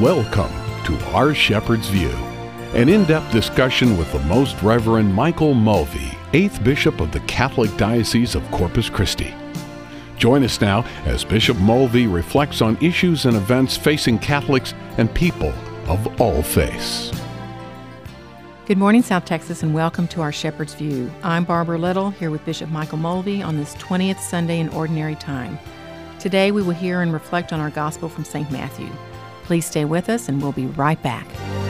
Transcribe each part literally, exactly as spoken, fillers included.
Welcome to Our Shepherd's View, an in-depth discussion with the Most Reverend Michael Mulvey, eighth Bishop of the Catholic Diocese of Corpus Christi. Join us now as Bishop Mulvey reflects on issues and events facing Catholics and people of all faiths. Good morning, South Texas, and welcome to Our Shepherd's View. I'm Barbara Little, here with Bishop Michael Mulvey on this twentieth Sunday in Ordinary Time. Today we will hear and reflect on our Gospel from Saint Matthew. Please stay with us, and we'll be right back.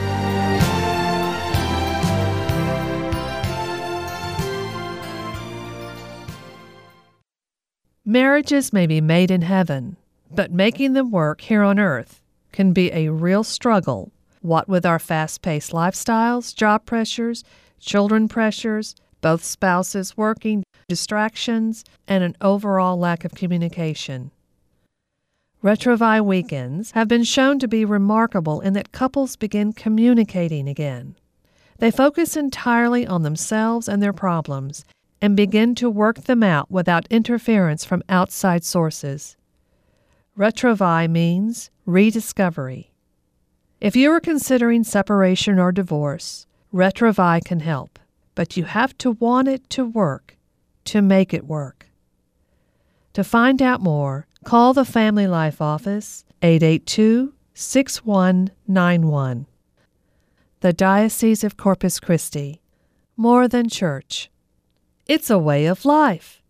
Marriages may be made in heaven, but making them work here on earth can be a real struggle, what with our fast-paced lifestyles, job pressures, children pressures, both spouses working, distractions, and an overall lack of communication. Retrovi weekends have been shown to be remarkable in that couples begin communicating again. They focus entirely on themselves and their problems and begin to work them out without interference from outside sources. Retrovi means rediscovery. If you are considering separation or divorce, Retrovi can help, but you have to want it to work, to make it work. To find out more, call the Family Life Office, eight eight two, six one nine one. The Diocese of Corpus Christi. More than church. It's a way of life.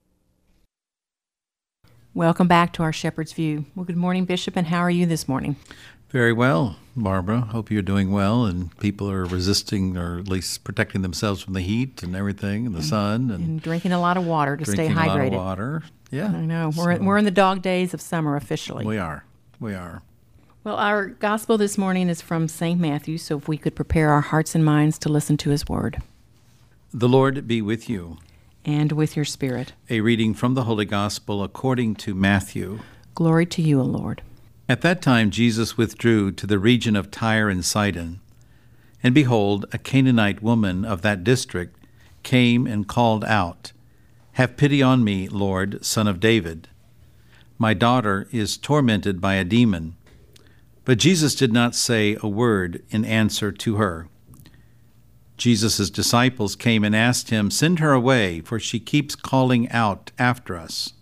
Welcome back to Our Shepherd's View. Well, good morning, Bishop, and how are you this morning? Very well, Barbara. Hope you're doing well, and people are resisting, or at least protecting themselves from the heat and everything, and the and, sun, and, and drinking a lot of water to stay hydrated. Drinking a lot of water. Yeah, I know. We're so, we're in the dog days of summer officially. We are. We are. Well, our gospel this morning is from Saint Matthew, so if we could prepare our hearts and minds to listen to his word. The Lord be with you. And with your spirit. A reading from the Holy Gospel according to Matthew. Glory to you, O Lord. At that time Jesus withdrew to the region of Tyre and Sidon. And behold, a Canaanite woman of that district came and called out, "Have pity on me, Lord, Son of David. My daughter is tormented by a demon." But Jesus did not say a word in answer to her. Jesus' disciples came and asked him, "Send her away, for she keeps calling out after us."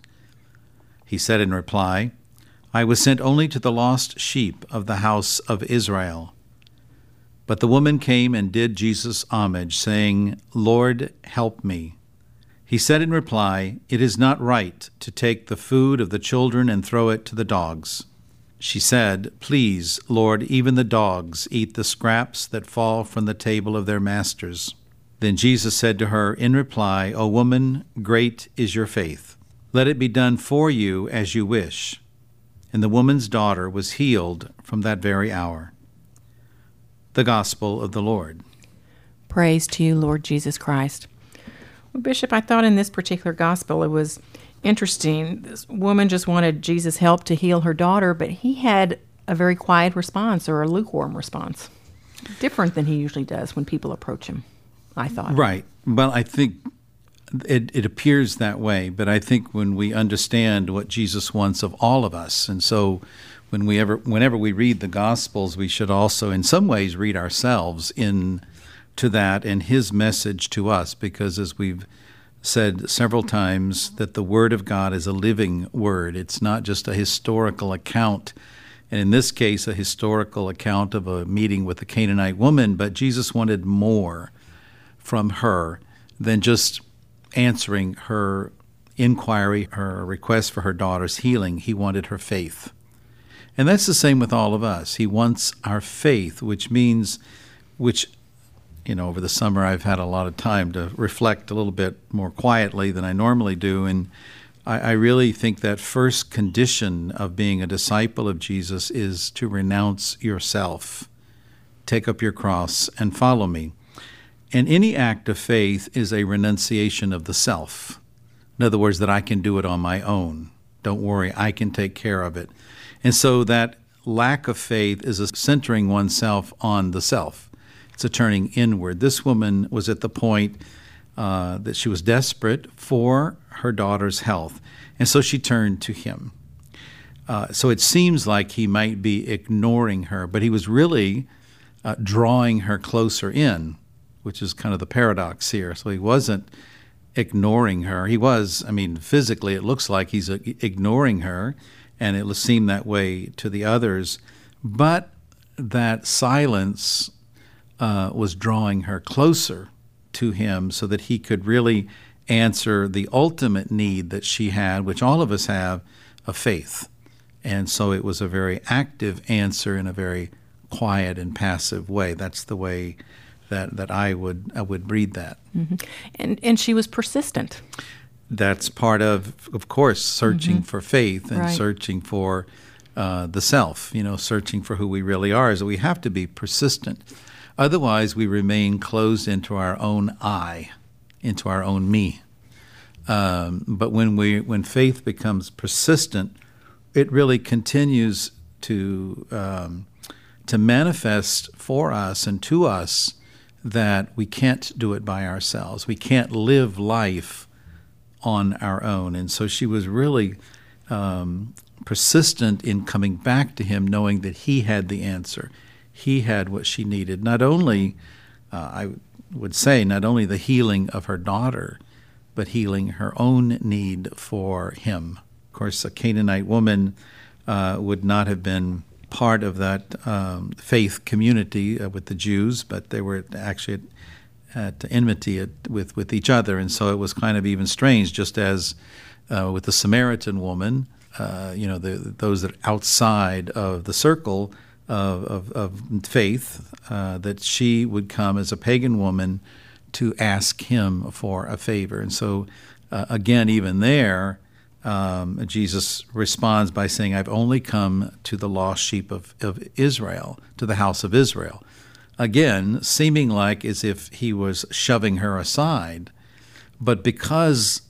He said in reply, "I was sent only to the lost sheep of the house of Israel." But the woman came and did Jesus homage, saying, "Lord, help me." He said in reply, "It is not right to take the food of the children and throw it to the dogs." She said, "Please, Lord, even the dogs eat the scraps that fall from the table of their masters." Then Jesus said to her in reply, "O woman, great is your faith. Let it be done for you as you wish." And the woman's daughter was healed from that very hour. The Gospel of the Lord. Praise to you, Lord Jesus Christ. Well, Bishop, I thought in this particular gospel it was interesting. This woman just wanted Jesus' help to heal her daughter, but he had a very quiet response, or a lukewarm response. Different than he usually does when people approach him, I thought. Right. Well, I think it, it appears that way, but I think when we understand what Jesus wants of all of us, and so when we ever, whenever we read the Gospels, we should also in some ways read ourselves in to that and his message to us, because as we've said several times, that the Word of God is a living Word. It's not just a historical account, and in this case, a historical account of a meeting with a Canaanite woman, but Jesus wanted more from her than just answering her inquiry, her request for her daughter's healing. He wanted her faith. And that's the same with all of us. He wants our faith, which means, which You know, over the summer I've had a lot of time to reflect a little bit more quietly than I normally do, and I, I really think that first condition of being a disciple of Jesus is to renounce yourself, take up your cross, and follow me. And any act of faith is a renunciation of the self. In other words, that I can do it on my own. Don't worry, I can take care of it. And so that lack of faith is a centering oneself on the self. It's a turning inward. This woman was at the point uh, that she was desperate for her daughter's health, and so she turned to him. Uh, so it seems like he might be ignoring her, but he was really uh, drawing her closer in, which is kind of the paradox here. So he wasn't ignoring her. He was, I mean, physically it looks like he's uh, ignoring her, and it seemed that way to the others. But that silence uh, was drawing her closer to him so that he could really answer the ultimate need that she had, which all of us have, of faith. And so it was a very active answer in a very quiet and passive way. That's the way that, that I would I would read that. Mm-hmm. And and she was persistent. That's part of, of course, searching Mm-hmm. for faith and Right. searching for uh, the self, you know, searching for who we really are. So we have to be persistent. Otherwise, we remain closed into our own I, into our own me. Um, but when we when faith becomes persistent, it really continues to um, to manifest for us and to us that we can't do it by ourselves. We can't live life on our own. And so she was really um, persistent in coming back to him, knowing that he had the answer. He had what she needed. Not only, uh, I would say, not only the healing of her daughter, but healing her own need for him. Of course, a Canaanite woman uh, would not have been part of that um, faith community uh, with the Jews, but they were actually at, at enmity at, with, with each other. And so it was kind of even strange, just as uh, with the Samaritan woman, uh, you know, the, those that are outside of the circle of, of, of faith, uh, that she would come as a pagan woman to ask him for a favor. And so, uh, again, even there, um, Jesus responds by saying, I've only come to the lost sheep of, of Israel, to the house of Israel. Again, seeming like as if he was shoving her aside, but because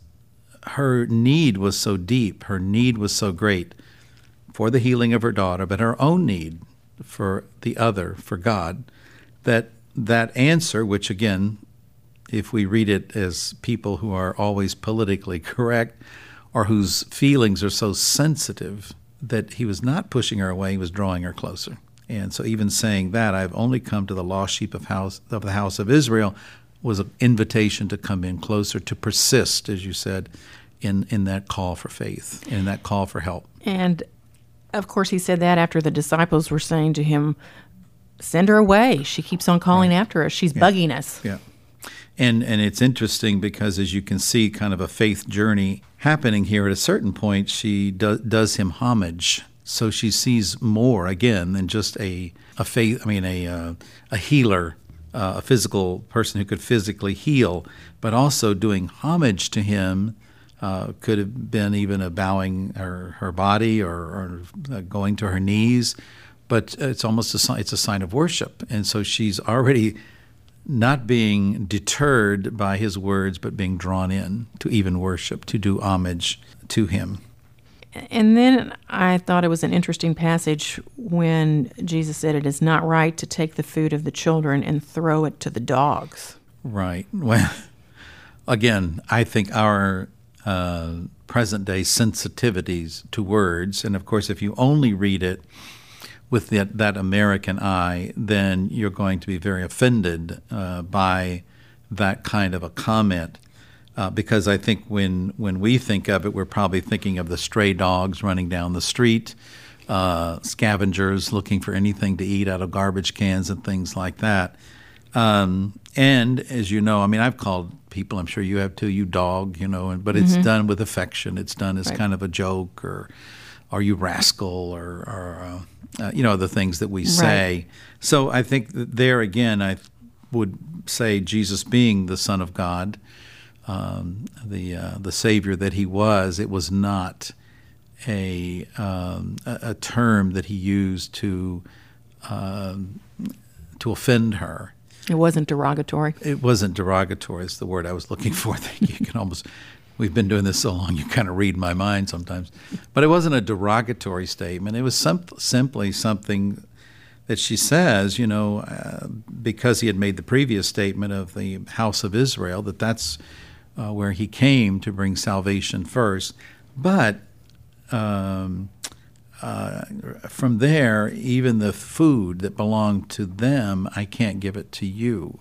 her need was so deep, her need was so great for the healing of her daughter, but her own need for the other, for God, that that answer, which again, if we read it as people who are always politically correct or whose feelings are so sensitive, that he was not pushing her away, he was drawing her closer. And so even saying that, I've only come to the lost sheep of, house, of the house of Israel, was an invitation to come in closer, to persist, as you said, in, in that call for faith, in that call for help. And, of course, he said that after the disciples were saying to him, send her away. She keeps on calling Right. after us. She's Yeah. bugging us. Yeah. And and it's interesting because, as you can see, kind of a faith journey happening here. At a certain point, she do, does him homage. So she sees more, again, than just a, a faith, I mean, a, uh, a healer, uh, a physical person who could physically heal, but also doing homage to him. Uh, could have been even a bowing her, her body or, or uh, going to her knees, but it's almost a sign, it's a sign of worship. And so she's already not being deterred by his words, but being drawn in to even worship, to do homage to him. And then I thought it was an interesting passage when Jesus said it is not right to take the food of the children and throw it to the dogs. Right. Well, again, I think our uh, present-day sensitivities to words, and of course, if you only read it with that, that American eye, then you're going to be very offended uh, by that kind of a comment. Uh, because I think when, when we think of it, we're probably thinking of the stray dogs running down the street, uh, scavengers looking for anything to eat out of garbage cans and things like that. Um, and as you know, I mean, I've called people, I'm sure you have too, you dog, you know, and, but it's Mm-hmm. done with affection. It's done as Right. kind of a joke, or or you rascal, or, or uh, uh, you know, the things that we say. Right. So I think that there again, I would say Jesus being the Son of God, um, the uh, the Savior that he was, it was not a um, a, a term that he used to um, to offend her. It wasn't derogatory. It wasn't derogatory. It's the word I was looking for. You can almost, we've been doing this so long, you kind of read my mind sometimes. But it wasn't a derogatory statement. It was some, simply something that she says, you know, uh, because he had made the previous statement of the house of Israel, that that's uh, where he came to bring salvation first. But um, uh, from there, even the food that belonged to them, I can't give it to you.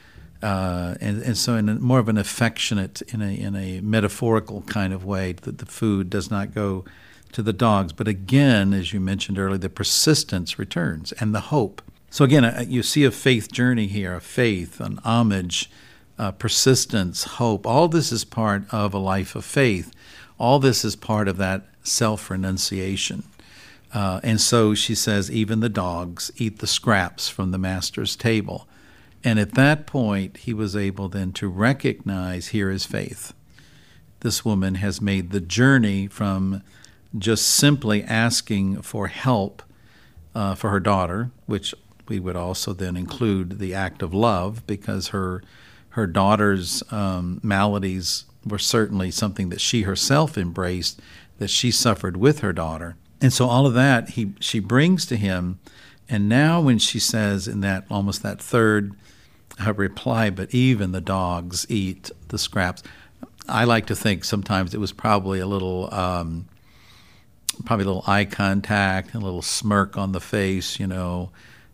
Uh, and, and so in a, more of an affectionate, in a, in a metaphorical kind of way, that the food does not go to the dogs. But again, as you mentioned earlier, the persistence returns and the hope. So again, you see a faith journey here, a faith, an homage, uh, persistence, hope. All this is part of a life of faith. All this is part of that self-renunciation. Uh, and so she says, even the dogs eat the scraps from the master's table. And at that point, he was able then to recognize, here is faith. This woman has made the journey from just simply asking for help uh, for her daughter, which we would also then include the act of love, because her her daughter's um, maladies were certainly something that she herself embraced, that she suffered with her daughter. And so all of that he she brings to him. And now when she says in that almost that third uh, reply, but even the dogs eat the scraps, I like to think sometimes it was probably a little um, probably a little eye contact, a little smirk on the face, you know,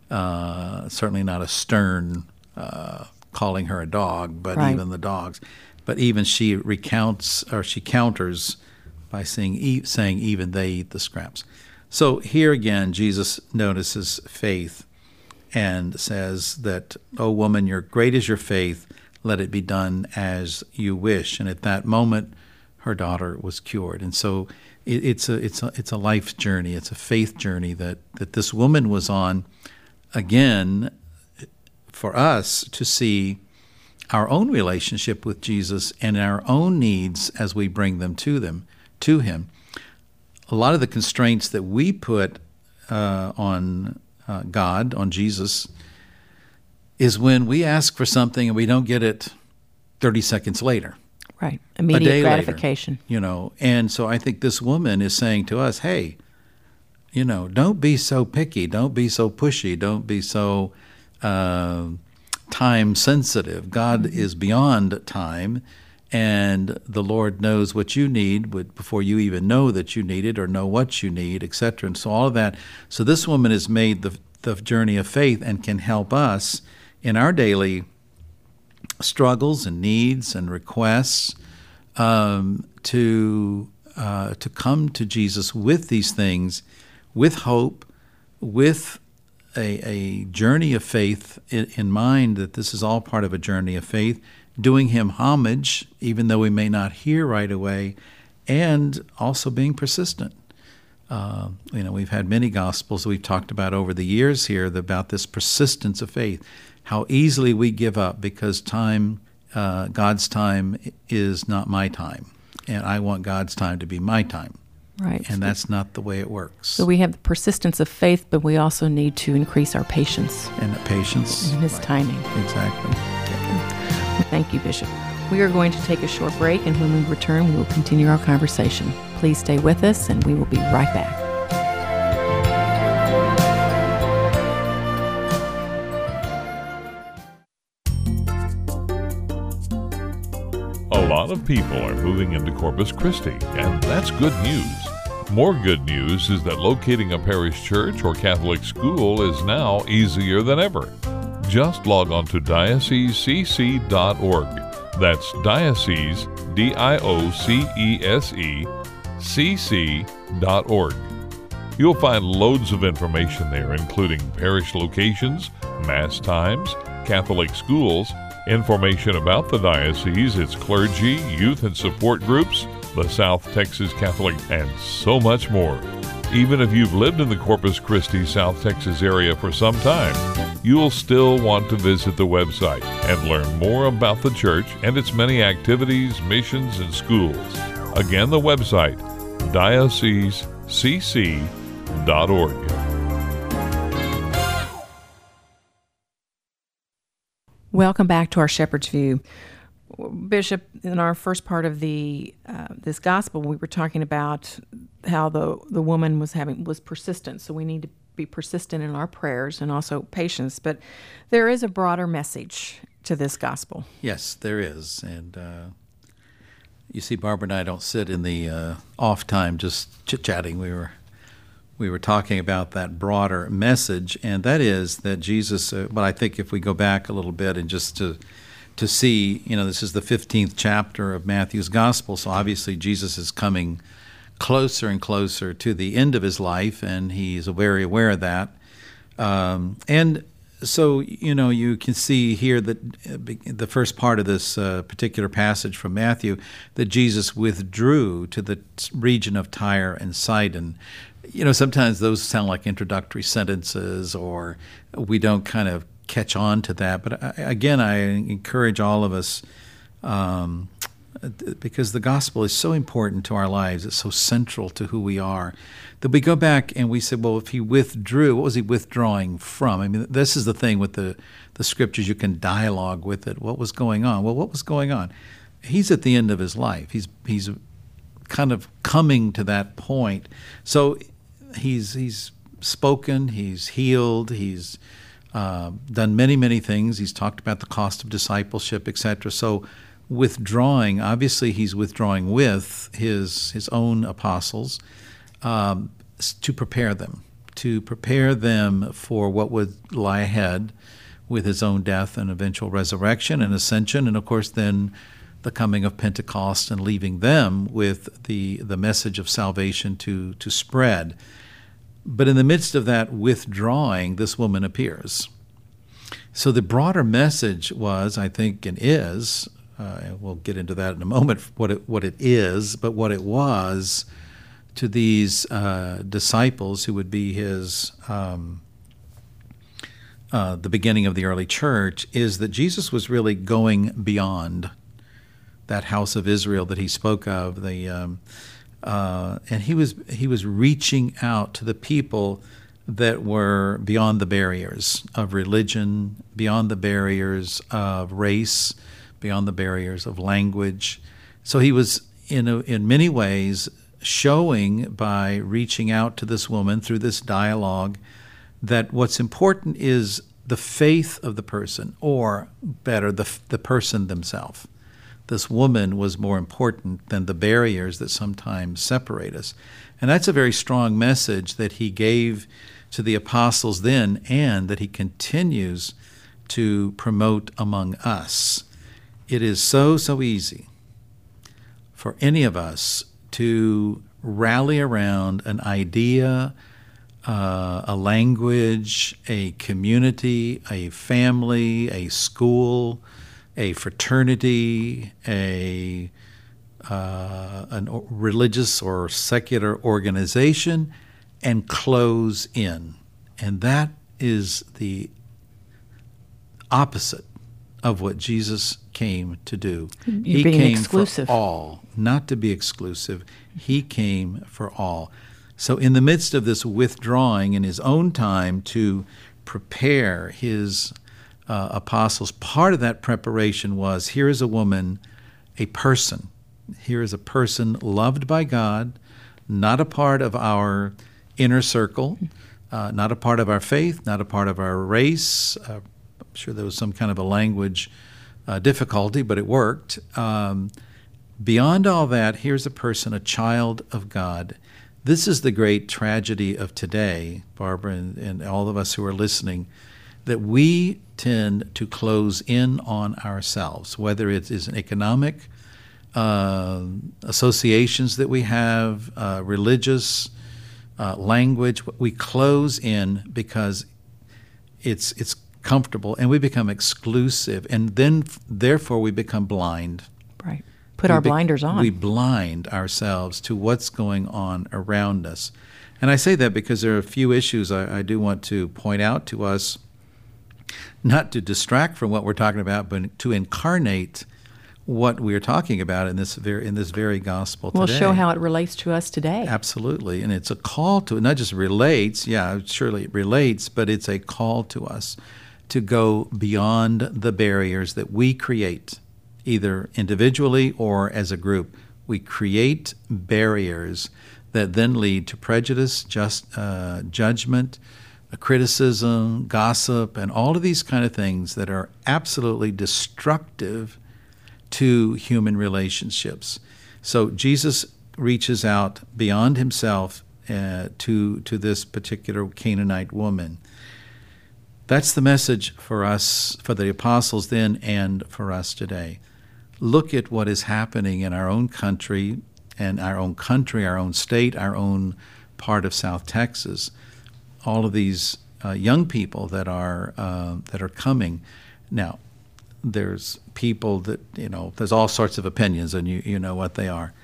uh, certainly not a stern uh, calling her a dog, but right. even the dogs. But even she recounts, or she counters by saying, saying even they eat the scraps. So here again, Jesus notices faith and says that, "O woman, your great is your faith, let it be done as you wish." And at that moment, her daughter was cured. And so it, it's a it's a it's a life journey. It's a faith journey that that this woman was on. Again, for us to see our own relationship with Jesus and our own needs as we bring them to them to Him. A lot of the constraints that we put uh, on uh, God, on Jesus, is when we ask for something and we don't get it thirty seconds later. Right. Immediate gratification. Later, you know, and so I think this woman is saying to us, hey, you know, don't be so picky, don't be so pushy, don't be so uh, time sensitive. God mm-hmm. is beyond time, and the Lord knows what you need before you even know that you need it or know what you need, et cetera. And so all of that. So this woman has made the, the journey of faith and can help us in our daily struggles and needs and requests um, to uh, to come to Jesus with these things, with hope, with a, a journey of faith in, in mind, that this is all part of a journey of faith, doing Him homage, even though we may not hear right away, and also being persistent. Uh, you know, we've had many Gospels we've talked about over the years here about this persistence of faith, how easily we give up because time, uh, God's time is not my time, and I want God's time to be my time. Right. And that's not the way it works. So we have the persistence of faith, but we also need to increase our patience. And the patience. And His right. timing. Exactly. Well, thank you, Bishop. We are going to take a short break, and when we return, we will continue our conversation. Please stay with us, and we will be right back. A lot of people are moving into Corpus Christi, and that's good news. More good news is that locating a parish church or Catholic school is now easier than ever. Just log on to diocese c c dot org. That's diocese, D I O C E S E, C C dot org. You'll find loads of information there, including parish locations, Mass times, Catholic schools, information about the diocese, its clergy, youth and support groups, the South Texas Catholic, and so much more. Even if you've lived in the Corpus Christi, South Texas area for some time, you'll still want to visit the website and learn more about the church and its many activities, missions, and schools. Again, the website, diocese c c dot org. Welcome back to our Shepherd's View. Bishop, in our first part of the uh, this gospel, we were talking about how the the woman was having was persistent. So we need to be persistent in our prayers and also patience. But there is a broader message to this gospel. Yes, there is. And uh, you see, Barbara and I don't sit in the uh, off time just chit-chatting. We were we were talking about that broader message, and that is that Jesus, uh, but I think if we go back a little bit and just to to see, you know, this is the fifteenth chapter of Matthew's Gospel, so obviously Jesus is coming closer and closer to the end of his life, and he's very aware of that. Um, and so, you know, you can see here that the first part of this uh, particular passage from Matthew, that Jesus withdrew to the region of Tyre and Sidon. You know, sometimes those sound like introductory sentences, or we don't kind of catch on to that. But I, again, I encourage all of us, um, because the gospel is so important to our lives, it's so central to who we are, that we go back and we say, well, if he withdrew, what was he withdrawing from? I mean, this is the thing with the, the scriptures, you can dialogue with it. What was going on? Well, what was going on? He's at the end of his life. He's he's kind of coming to that point. So he's he's spoken, he's healed, he's uh, done many, many things. He's talked about the cost of discipleship, et cetera. So withdrawing, obviously he's withdrawing with his his own apostles, um, to prepare them, to prepare them for what would lie ahead with his own death and eventual resurrection and ascension, and of course then the coming of Pentecost and leaving them with the, the message of salvation to, to spread. But in the midst of that withdrawing, this woman appears. So the broader message was, I think, and is, uh, we'll get into that in a moment, what it, what it is, but what it was to these uh, disciples who would be his, um, uh, the beginning of the early church, is that Jesus was really going beyond that house of Israel that he spoke of, the um, uh, and he was he was reaching out to the people that were beyond the barriers of religion, beyond the barriers of race, beyond the barriers of language. So he was in a, in many ways showing by reaching out to this woman through this dialogue that what's important is the faith of the person, or better, the the person themselves. This woman was more important than the barriers that sometimes separate us. And that's a very strong message that he gave to the apostles then, and that he continues to promote among us. It is so, so easy for any of us to rally around an idea, uh, a language, a community, a family, a school, a fraternity, a uh, a religious or secular organization, and close in. And that is the opposite of what Jesus came to do. You're he being came exclusive. for all, not to be exclusive. He came for all. So in the midst of this withdrawing in his own time to prepare his uh, apostles, part of that preparation was, here is a woman, a person. Here is a person loved by God, not a part of our inner circle, uh, not a part of our faith, not a part of our race. Uh, I'm sure there was some kind of a language uh, difficulty, but it worked. Um, beyond all that, here's a person, a child of God. This is the great tragedy of today, Barbara, and, and all of us who are listening, that we tend to close in on ourselves, whether it is an economic uh, associations that we have, uh, religious uh, language. We close in because it's it's comfortable, and we become exclusive, and then therefore we become blind. Right. Put We our be- blinders on. We blind ourselves to what's going on around us. And I say that because there are a few issues I, I do want to point out to us, not to distract from what we're talking about, but to incarnate what we're talking about in this very in this very gospel We'll today. show how it relates to us today. Absolutely. And it's a call to, not just relates, yeah, surely it relates, but it's a call to us to go beyond the barriers that we create, either individually or as a group. We create barriers that then lead to prejudice, just uh, judgment, uh, criticism, gossip, and all of these kind of things that are absolutely destructive to human relationships. So Jesus reaches out beyond himself uh, to to this particular Canaanite woman. That's the message for us, for the apostles then, and for us today. Look at what is happening in our own country, and our own country, our own state, our own part of South Texas. All of these uh, young people that are uh, that are coming now. There's people that, you know, there's all sorts of opinions, and you you know what they are.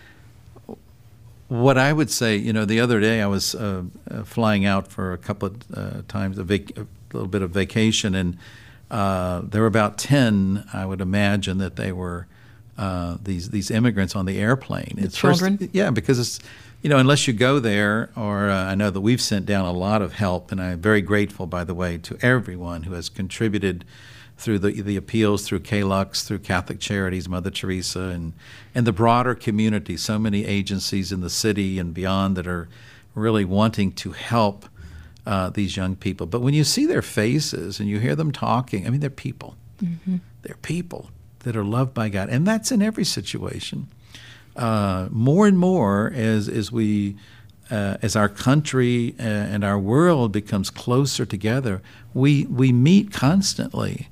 What I would say, you know, the other day I was uh, uh, flying out for a couple of uh, times, a, vac- a little bit of vacation, and uh, there were about ten, I would imagine, that they were uh, these these immigrants on the airplane. The it's children? First, yeah, because it's, you know, unless you go there, or uh, I know that we've sent down a lot of help, and I'm very grateful, by the way, to everyone who has contributed through the the appeals, through K L U X, through Catholic Charities, Mother Teresa, and, and the broader community, so many agencies in the city and beyond that are really wanting to help uh, these young people. But when you see their faces and you hear them talking, I mean, they're people. Mm-hmm. They're people that are loved by God. And that's in every situation. Uh, more and more as, as we... Uh, as our country uh, and our world becomes closer together, we we meet constantly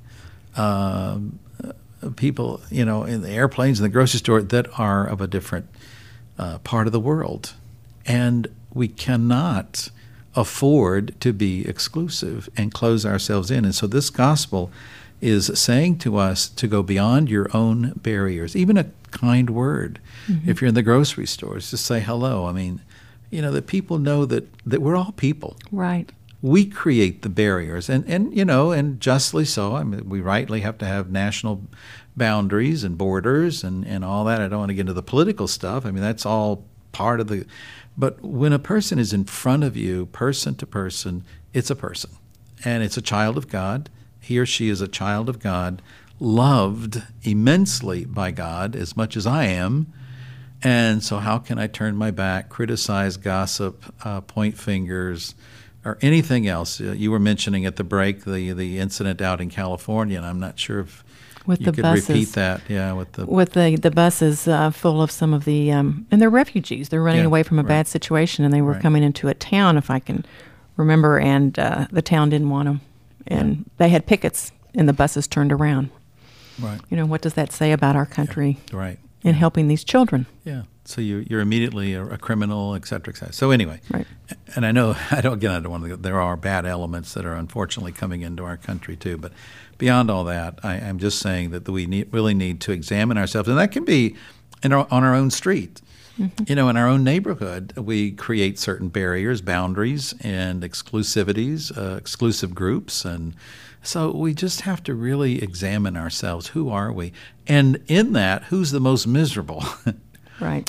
um, uh, people, you know, in the airplanes, in the grocery store, that are of a different uh, part of the world. And we cannot afford to be exclusive and close ourselves in. And so this gospel is saying to us to go beyond your own barriers, even a kind word. Mm-hmm. If you're in the grocery stores, just say hello. I mean, you know, that people know that, that we're all people. Right. We create the barriers, and, and you know, and justly so. I mean, we rightly have to have national boundaries and borders and, and all that. I don't want to get into the political stuff. I mean, that's all part of the... But when a person is in front of you, person to person, it's a person. And it's a child of God. He or she is a child of God, loved immensely by God as much as I am. And so how can I turn my back, criticize, gossip, uh, point fingers, or anything else? Uh, you were mentioning at the break the the incident out in California, and I'm not sure if with you the could buses, repeat that. Yeah, with the with the the buses uh, full of some of the um, and they're refugees. They're running Yeah, away from a right. bad situation, and they were Right. coming into a town, if I can remember, and uh, the town didn't want them, and Yeah. they had pickets, and the buses turned around. right, You know, what does that say about our country right, in helping these children? yeah. So you you're immediately a, a criminal, et cetera, et cetera. So anyway, Right. and I know I don't again I don't want to. There are bad elements that are unfortunately coming into our country too, but beyond all that, I, I'm just saying that we need, really need to examine ourselves, and that can be in our, on our own street. Mm-hmm. You know, in our own neighborhood, we create certain barriers, boundaries, and exclusivities, uh, exclusive groups, and so we just have to really examine ourselves. Who are we? And in that, who's the most miserable? Right.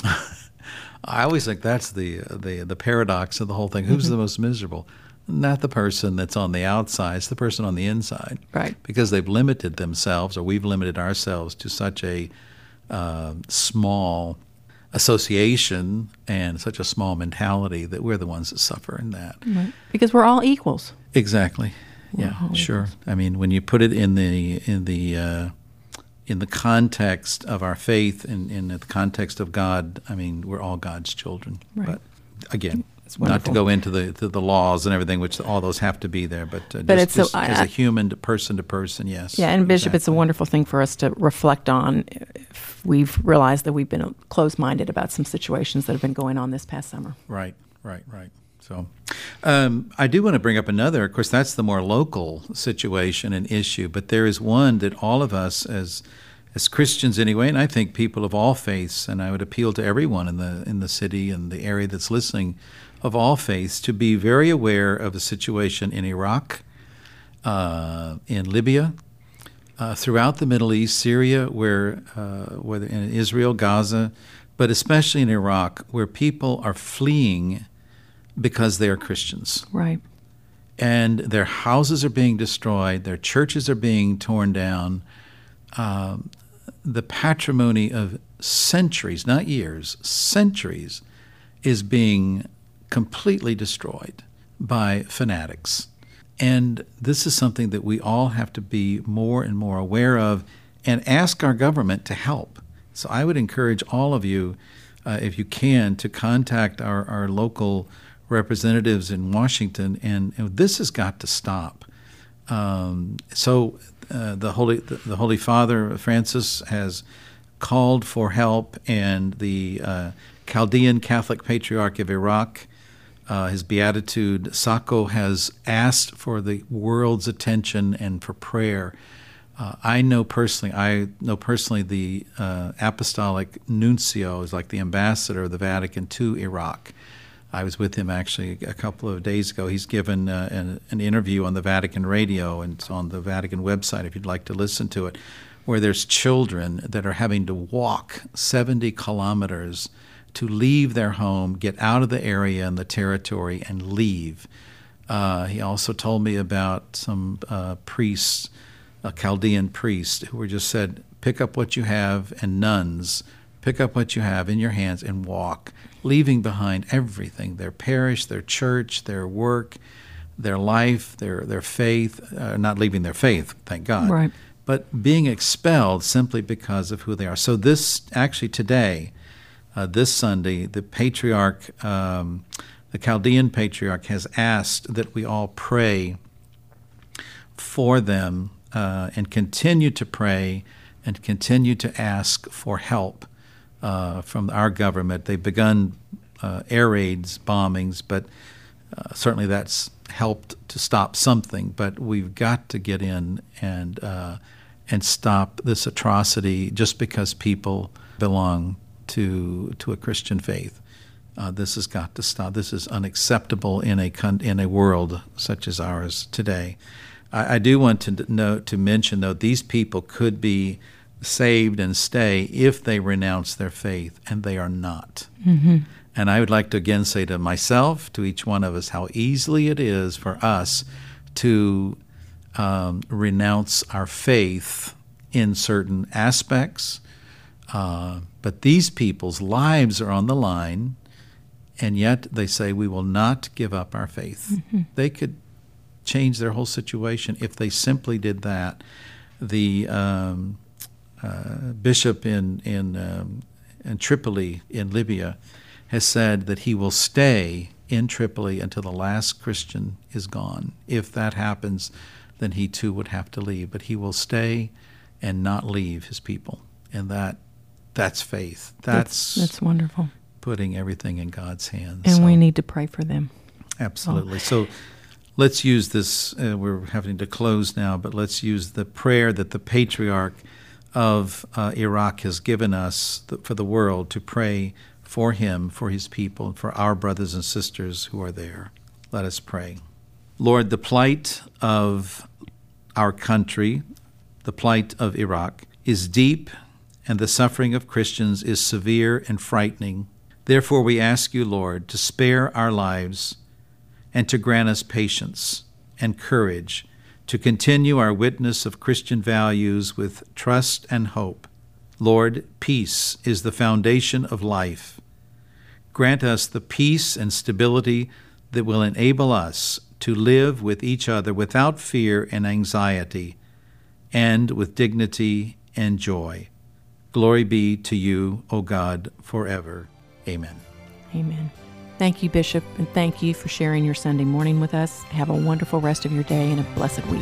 I always think that's the the the paradox of the whole thing. Who's Mm-hmm. the most miserable? Not the person that's on the outside, it's the person on the inside. Right. Because they've limited themselves, or we've limited ourselves to such a uh, small association and such a small mentality that we're the ones that suffer in that. Right. Because we're all equals. Exactly. We're Yeah, all sure. equals. I mean, when you put it in the in the uh, in the context of our faith, in, in the context of God, I mean, we're all God's children. Right. But again, It's not to wonderful. go into the to the laws and everything, which all those have to be there, but, uh, But just, it's so- just I- as I- a human, to person to person, yes. Yeah, and Bishop, it's a exactly. wonderful thing for us to reflect on if we've realized that we've been closed-minded about some situations that have been going on this past summer. Right, right, right. So um, I do want to bring up another. Of course, that's the more local situation and issue, but there is one that all of us as as Christians anyway, and I think people of all faiths, and I would appeal to everyone in the in the city and the area that's listening, of all faiths, to be very aware of the situation in Iraq, uh, in Libya, uh, throughout the Middle East, Syria, where uh, whether in Israel, Gaza, but especially in Iraq, where people are fleeing because they are Christians. Right. And their houses are being destroyed, their churches are being torn down. Um, the patrimony of centuries, not years, centuries, is being completely destroyed by fanatics. And this is something that we all have to be more and more aware of and ask our government to help. So I would encourage all of you, uh, if you can, to contact our, our local representatives in Washington, and, and this has got to stop. Um, so uh, the Holy the, the Holy Father Francis has called for help, and the uh, Chaldean Catholic Patriarch of Iraq, uh, his Beatitude Sacco, has asked for the world's attention and for prayer. Uh, I know personally, I know personally the uh, Apostolic Nuncio is like the ambassador of the Vatican to Iraq. I was with him actually a couple of days ago. He's given uh, an, an interview on the Vatican radio, and it's on the Vatican website if you'd like to listen to it, where there's children that are having to walk seventy kilometers to leave their home, get out of the area and the territory, and leave. Uh, he also told me about some uh, priests, a Chaldean priest, who were just said, pick up what you have, and nuns, pick up what you have in your hands and walk, leaving behind everything, their parish, their church, their work, their life, their, their faith, uh, not leaving their faith, thank God, right, but being expelled simply because of who they are. So this, actually today, uh, this Sunday, the Patriarch, um, the Chaldean Patriarch has asked that we all pray for them uh, and continue to pray and continue to ask for help uh, from our government. They've begun uh, air raids, bombings, but uh, certainly that's helped to stop something. But we've got to get in and uh, and stop this atrocity just because people belong to to a Christian faith. Uh, this has got to stop. This is unacceptable in a con- in a world such as ours today. I, I do want to note to mention though, these people could be saved and stay if they renounce their faith, and they are not. Mm-hmm. And I would like to again say to myself, to each one of us, how easily it is for us to um, renounce our faith in certain aspects. Uh, but these people's lives are on the line, and yet they say, we will not give up our faith. Mm-hmm. They could change their whole situation if they simply did that. The um, uh, bishop in, in, um, in Tripoli in Libya has said that he will stay in Tripoli until the last Christian is gone. If that happens, then he too would have to leave. But he will stay and not leave his people. And that that's faith. That's, that's, that's wonderful. Putting everything in God's hands. And so, we need to pray for them. Absolutely. Oh. So let's use this. Uh, we're having to close now, but let's use the prayer that the Patriarch of uh, Iraq has given us th- for the world to pray for him, for his people, and for our brothers and sisters who are there. Let us pray. Lord, the plight of our country, the plight of Iraq, is deep, and the suffering of Christians is severe and frightening. Therefore we ask you, Lord, to spare our lives and to grant us patience and courage to continue our witness of Christian values with trust and hope. Lord, peace is the foundation of life. Grant us the peace and stability that will enable us to live with each other without fear and anxiety, and with dignity and joy. Glory be to you, O God, forever. Amen. Amen. Thank you, Bishop, and thank you for sharing your Sunday morning with us. Have a wonderful rest of your day and a blessed week.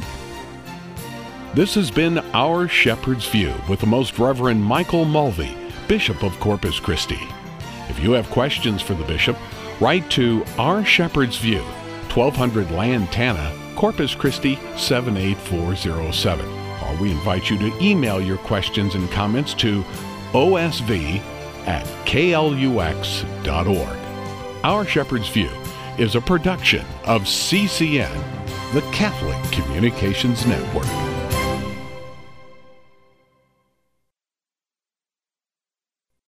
This has been Our Shepherd's View with the Most Reverend Michael Mulvey, Bishop of Corpus Christi. If you have questions for the Bishop, write to Our Shepherd's View, twelve hundred Lantana, Corpus Christi seven eight four zero seven. Or we invite you to email your questions and comments to O S V at K L U X dot org. Our Shepherd's View is a production of C C N, the Catholic Communications Network.